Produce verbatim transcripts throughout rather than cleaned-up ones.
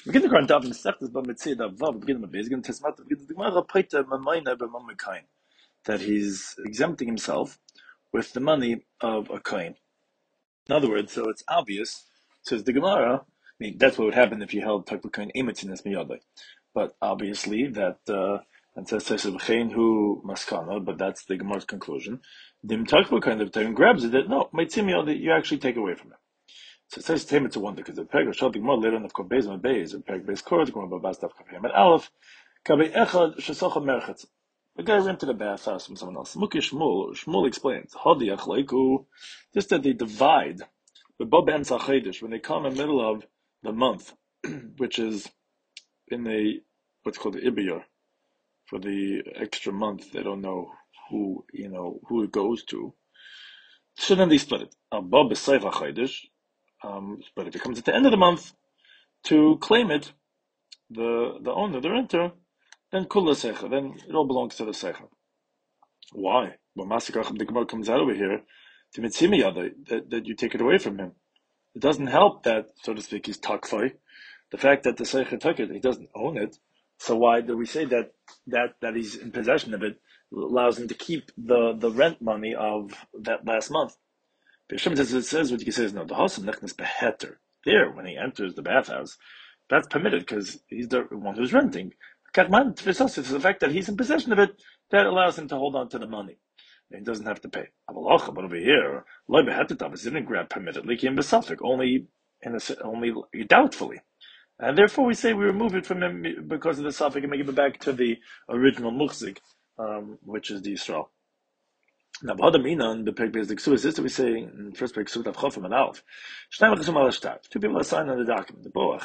begin the Quran Daven Sechtes but Mitzvah Dav Vav begin with begin Tesmat begin the Gemara Paita Mamayna B'Mamakain that he's exempting himself with the money of a coin. In other words, so it's obvious, says the Gemara. I mean, that's what would happen if you held Takbul Kohen Emetzinas Miyadai. But obviously, that, uh, and says Tesebchein who Maskana, but that's the Gemara's conclusion. The Takbul Kohen of Kohen grabs it, that no, Meitzim Miyadai, you actually take away from him. So it says Taim, it's a wonder, because the Peg of Shalbig Mar later on of Korbez and Beis, or Peg Beis Kor, the Gemara Babas Dav Kafayim at Aleph, Kabei Echad, Shesocha Merchetz. The guy rented a bathhouse from someone else. Muki Shmuel, Shmuel explains, Hadi Achleiku, just that they divide the Bob and Sachedish, when they come in the middle of the month, which is in the, what's called the Ibiyar, for the extra month, they don't know who, you know, who it goes to. So then they split it. Bob is Seif Achedish, um, but if it comes at the end of the month, to claim it, the, the owner, the renter, then Kula Secha, then it all belongs to the Secha. Why? When Masikach the Gemara comes out over here, to Mitzimiyada, that, that you take it away from him. It doesn't help that, so to speak, he's takfai. The fact that the Seicha took it, he doesn't own it. So why do we say that that, that he's in possession of it allows him to keep the, the rent money of that last month? Bisham says, it says what you can say is no, the house of Nechnes Beheter. There, when he enters the bathhouse, that's permitted because he's the one who's renting. Karman Tfisas, it's the fact that he's in possession of it that allows him to hold on to the money. And he doesn't have to pay. But over here, Loi Behetetav is didn't grab permittedly, came Besafik, only in a, only doubtfully. And therefore we say we remove it from him because of the Safik and make it back to the original Muchzik, um, which is the Yisrael. Now, B'Hadamina, the Peg Beis the Ksuvah sister, we say in the first Peg Ksuvah Tav Chofim and Alf, two people are signed on the document.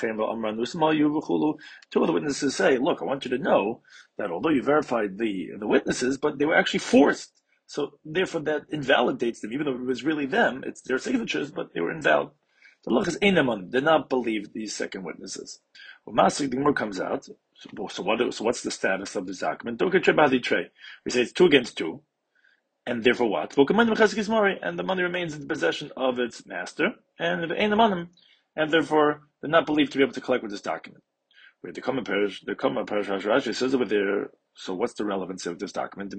Two of the witnesses say, look, I want you to know that although you verified the, the witnesses, but they were actually forced. So therefore that invalidates them, even though it was really them, it's their signatures, but they were invalid. The look is Einaman, did not believe these second witnesses. When Masik the Gemara comes out, so, so, what, so what's the status of this document? We say it's two against two. And therefore what? And the money remains in the possession of its master, and and therefore they're not believed to be able to collect with this document. Where the common parish, the common parish Rashi says over there. So what's the relevance of this document?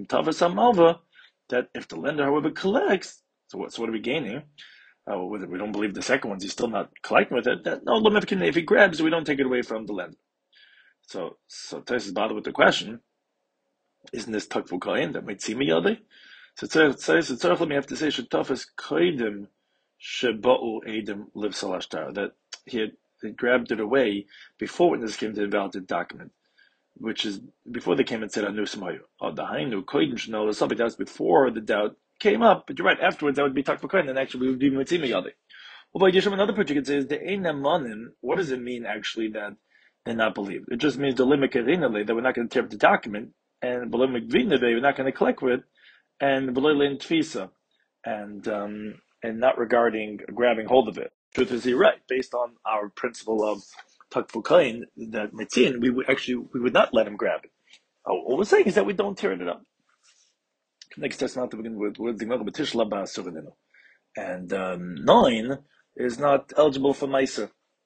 That if the lender, however, collects, so what? So what are we gaining? Uh, whether we don't believe the second ones, he's still not collecting with it. That no, if he grabs, we don't take it away from the lender. So, so Tais is bothered with the question: isn't this takful kain that might see me yadi? So it says, it's let me have to say, Shetafas Koidim Sheba'u Edim Liv Salashtar, that he had he grabbed it away before witnesses came to invalidate the document, which is before they came and said Anu Samayu. Oh, the Hainu Koidim Shnol or something that was before the doubt came up, but you're right, afterwards that would be Takfa Koidim, and actually we would be Mitzima Yadi. Well, by Yisham, another part you could say is the Einamanim, what does it mean actually that they're not believed? It just means the Limik Erinale, that we're not going to tear up the document, and Belimik Vinave, we're not going to collect with it. And B'leilin Tfisa, and um, and not regarding grabbing hold of it. Truth is, you're right. Based on our principle of Takfu Kain, that Mitzin, we would actually we would not let him grab it. Oh, all we're saying is that we don't tear it up. Next testament to begin with, with the and um, nine is not eligible for Maisa.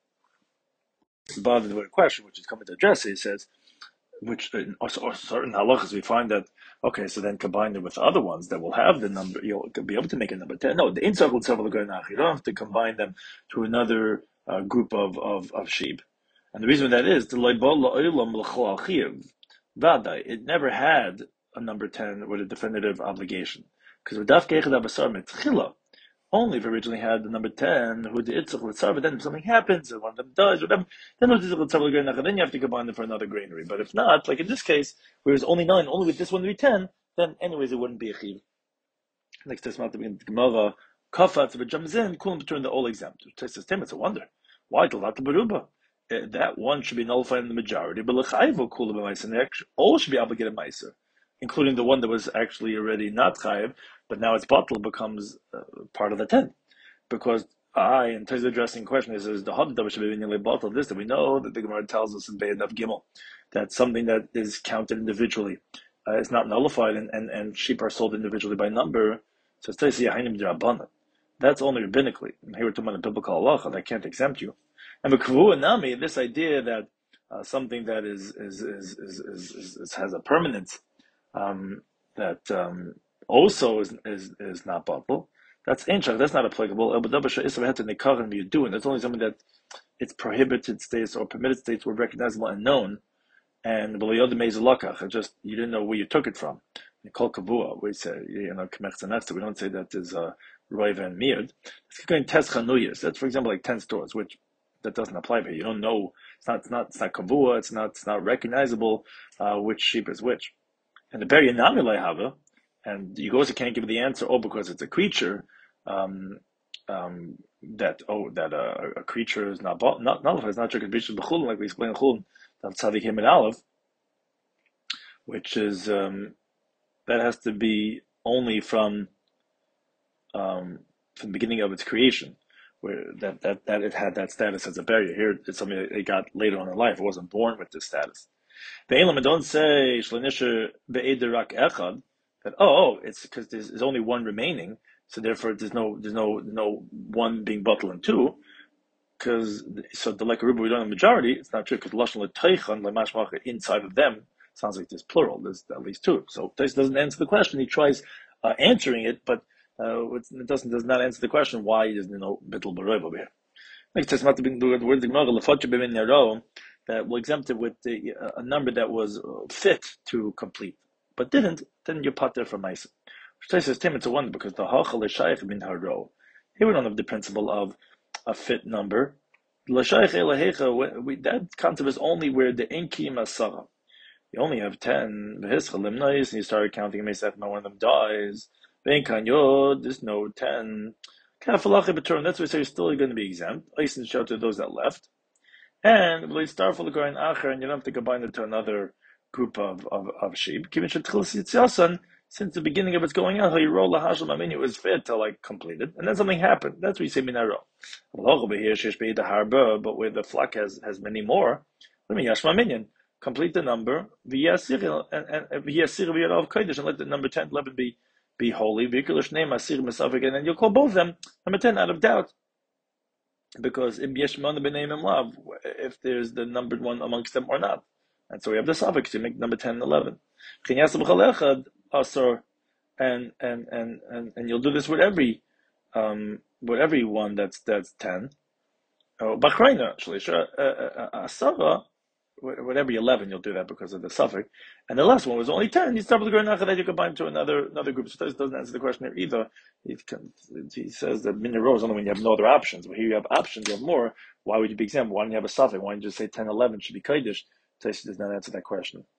It's bothered with a question which is coming to address. He says, which in or certain halachas we find that okay, so then combine it with other ones that will have the number, you'll be able to make a number ten. No, the inside will several goynach. You don't have to combine them to another uh, group of, of, of sheep. And the reason that is the Vada, it never had a number ten with a definitive obligation. Because with daf kechad abasar metchila, only if originally had the number ten, who the itzach l'tzar, but then if something happens, and one of them dies, or them, then then you have to combine them for another granary. But if not, like in this case, where it's only nine, only with this one to be ten, then anyways it wouldn't be a chiv. Next test to begin the Gemara, kafat, if it jumps in, kulam turn the all exempt. Test says, it's a wonder. Why the lat beruba? That one should be nullified in the majority, but l'chayvo kulam b'maiser, and all should be obligated meiser, including the one that was actually already not chayiv, but now its bottle becomes uh, part of the ten. Because I, in terms of addressing the question, is, is the hod that should be in the bottle of this, that we know that the Gemara tells us in Be'ed of Gimel, that something that is counted individually uh, is not nullified, and, and, and sheep are sold individually by number. So it's That's only rabbinically. And here we're talking about a biblical halacha that can't exempt you. And the kavua nami, this idea that uh, something that is is is is, is, is, is has a permanence um, that um, also is is is not bottle. That's ancient. That's not applicable. You're doing. That's only something that its prohibited states or permitted states were recognizable and known. And just you didn't know where you took it from. Kol kavua, we say, you know, we don't say that is uh, roiv and miad. It's going tes chanuyas. That's, for example, like ten stores, which that doesn't apply here. You don't know. It's not. It's not. It's not kavua. It's not. It's not recognizable uh, which sheep is which. And the beri nami hava, and you also can't give the answer. Oh, because it's a creature. Um, um, that oh that uh, a creature is not not nullified. It's not true b'chulin, like we explained in chulin. Tzadikim and Aleph, which is um, that has to be only from um, from the beginning of its creation, where that, that, that it had that status as a barrier. Here, it's something that it got later on in life. It wasn't born with this status. The Elam don't say shlenisher be'ederak echad that oh, oh it's because there's, there's only one remaining, so therefore there's no there's no no one being bottled in two. Because so the like a riba we don't have majority, it's not true because lashon l'teichon l'mashmacha inside of them sounds like there's plural. There's at least two. So Tais doesn't answer the question. He tries uh, answering it, but uh, it doesn't does not answer the question why is there no bittul b'roiv over here. Like Tais not to be the word the gemara lefotche b'min nero that will exempt it with the, uh, a number that was fit to complete, but didn't. Then you're potter from Maisa. Tais says Tim it's a wonder because the hachal l'shayich min haro. Here we don't have the principle of a fit number. That concept is only where the enki masara. You only have ten. And you start counting and one of them dies. There's no ten. That's why we say you're still going to be exempt. Eisen show to those that left. And we start for the and you don't have to combine it to another group of, of, of sheep. Since the beginning of its going on, how you roll the hashlam, I mean, it was fit to like complete it, and then something happened. That's what you say minaro. But where the flock has, has many more, let me yashma minion. Complete the number, and and and let the number ten, eleven be be holy. And then you'll call both of them number ten out of doubt. Because if there's the numbered one amongst them or not. And so we have the suffix to make number ten and eleven. And and, and, and and you'll do this with every um, with every one that's that's ten. Oh, Bachreina, Asara, with every eleven you'll do that because of the suffix. And the last one was only ten. You start with the Gurnacha that you combine to another another group. So this doesn't answer the question here either. He, he says that minaro is only when you have no other options. But here you have options, you have more. Why would you be exempt? Why don't you have a suffix? Why don't you just say ten, eleven should be Kaidish? Taisi does not answer that question.